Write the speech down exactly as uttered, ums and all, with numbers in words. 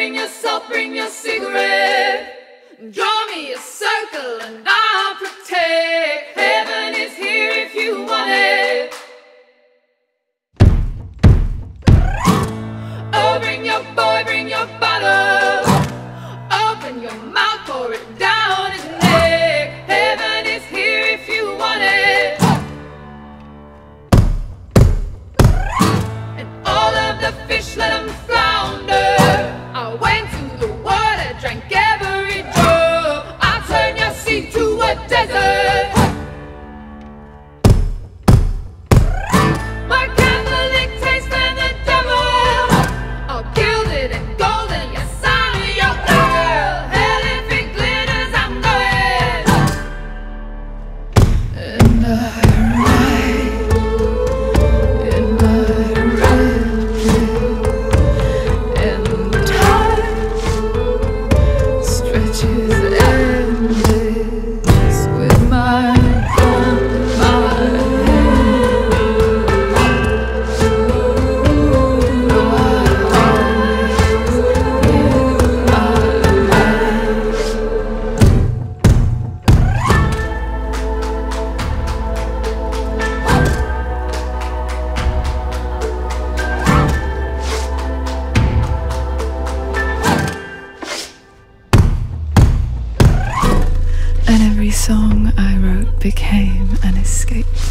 bring your salt, bring your cigarette. Draw me a circle and I'll protect. Heaven is here if you want it. Oh, bring your boy, bring your bottle. Open your mouth, pour it down his neck. Heaven is here if you want it. And all of the fish, let them flounder. I went to the water, drank every drop. I'll turn your sea to a desert. My Catholic taste for the devil. All gilded and golden, yes, I'm your girl. Hell, if it glitters, I'm going. And I ride in my red, and time stretches endless with my gun in my hand. No, I in my mind. And every song I wrote became an escape.